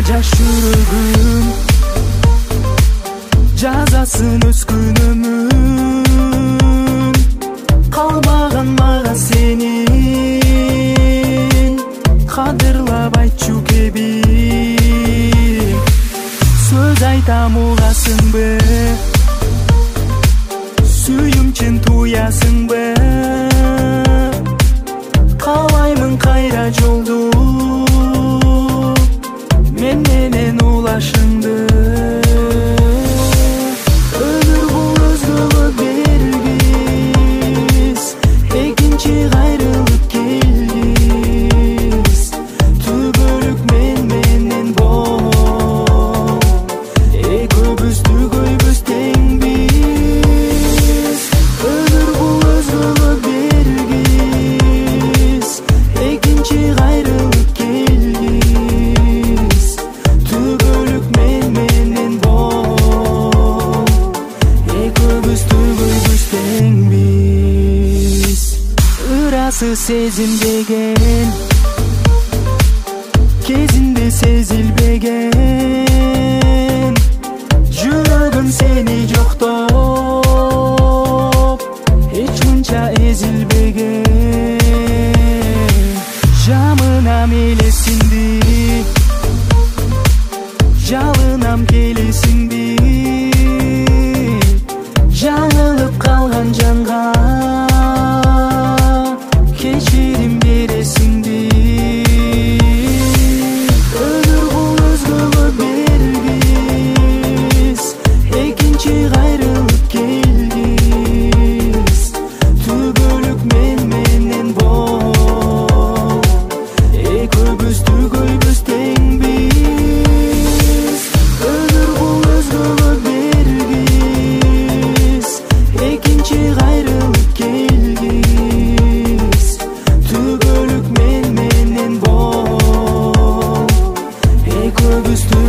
жашыргым жазасын өскүнөмүн калбаган мага сенин кадырлап айтчу кебим сөз айтам угасыңбы сүйүмчүн туясыңбы каалаймын кайра жолду мен менен улашыңды өмүр бул өзгөгө бергиз экинчи кайрылык келгиз түбөлүк мен менен бол экөөбүз түгөйбүз теңбиз өмүр бул өзгөгө бергиз экинчи кайрылык келгиз түбөлүк мен менен бол экөөбүз түгөйбүз теңбиз ырасы сезилбеген кезинде сезилбеген жүрөгүм сени жоктоп эч мынча эзилбеген жамынам элесиңди жалынам келесиңди жаңылып калган жанга кечирим бересиңди өмүр бул өзгөгө бергиз экинчи кайрылык келгиз түбөлүк мен менен бол экөөбүз түгөйбүз теңбиз өмүр бул өзгөгө бергиз экинчи кайрылык келгиз түбөлүк мен менен бол экөөбүз